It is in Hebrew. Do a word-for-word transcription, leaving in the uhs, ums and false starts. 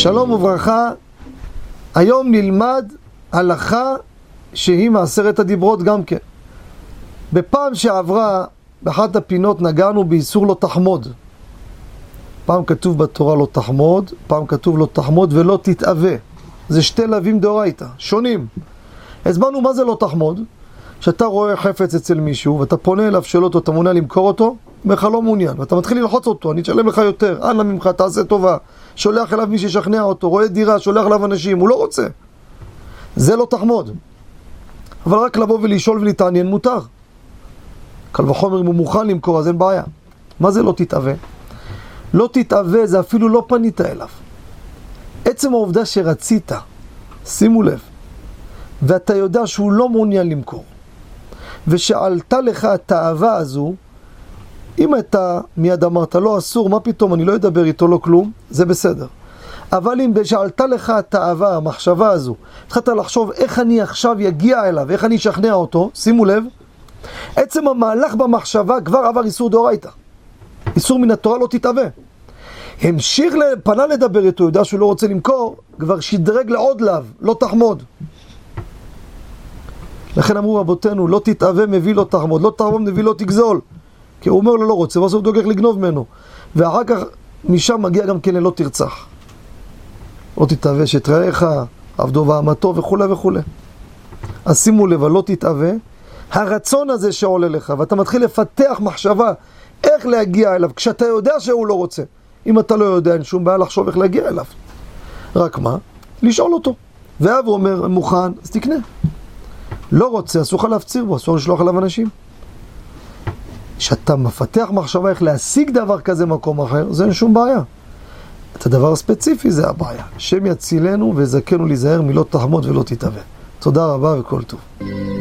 שלום וברכה. היום נלמד הלכה שהיא מעשרת הדיברות גם כן. בפעם שעברה, באחת הפינות נגענו באיסור לא תחמוד. פעם כתוב בתורה לא תחמוד, פעם כתוב לא תחמוד ולא תתאווה. זה שתי לווים דאורייתא, שונים. הסברנו מה זה לא תחמוד. שאתה רואה חפץ אצל מישהו ואתה פונה אליו, שואל אותו, אתה מעוניין למכור אותו? אומר לך לא מעוניין, ואתה מתחיל ללחוץ אותו, אני אשלם לך יותר, אנא ממך, תעשה טובה. שולח אליו מי שישכנע אותו, רואה דירה, שולח אליו אנשים, הוא לא רוצה. זה לא תחמוד. אבל רק לבוא ולשאול ולהתעניין מותר. קל וחומר אם הוא מוכן למכור, אז אין בעיה. מה זה לא תתאווה? לא תתאווה זה אפילו לא פנית אליו. עצם העובדה שרצית, שימו לב, ואתה יודע שהוא לא מעוניין למכור, ושעלתה לך התאווה הזו, אם אתה מיד אמרת לא אסור, מה פתאום, אני לא אדבר איתו לא כלום, זה בסדר. אבל אם שעלתה לך התאווה, המחשבה הזו, התחלת לחשוב איך אני עכשיו יגיע אליו, איך אני אשכנע אותו, שימו לב, עצם המהלך במחשבה כבר עבר איסור דאורייתא. איסור מן התורה לא תתאווה. המשיך, פנה לדבר איתו, יודע שהוא לא רוצה למכור, כבר שדרג לעוד לאו, לא תחמוד. לכן אמרו רבותינו, לא תתאווה מביא לא תחמוד, לא תחמוד מביא לא תגזול. כי הוא אומר לו לא רוצה, ואז הוא דוגך לגנוב ממנו. ואחר כך משם מגיע גם כן ללא תרצח. לא תתאווה שתרעך, עבדו ואמתו וכו' וכו'. אז שימו לב, לא תתאווה. הרצון הזה שעולה לך, ואתה מתחיל לפתח מחשבה איך להגיע אליו, כשאתה יודע שהוא לא רוצה. אם אתה לא יודע, אין שום בעיה לחשוב איך להגיע אליו. רק מה? לשאול אותו. ואב הוא אומר, מוכן, אז תקנה. לא רוצה, אסור לך להפציר בו, אסור לשלוח עליו אנשים. כשאתה מפתח מחשבה איך להשיג דבר כזה מקום אחר, זה אין שום בעיה. את הדבר הספציפי זה הבעיה. שם יצילנו וזכנו להיזהר מלא תחמוד ולא תתאווה. תודה רבה וכל טוב.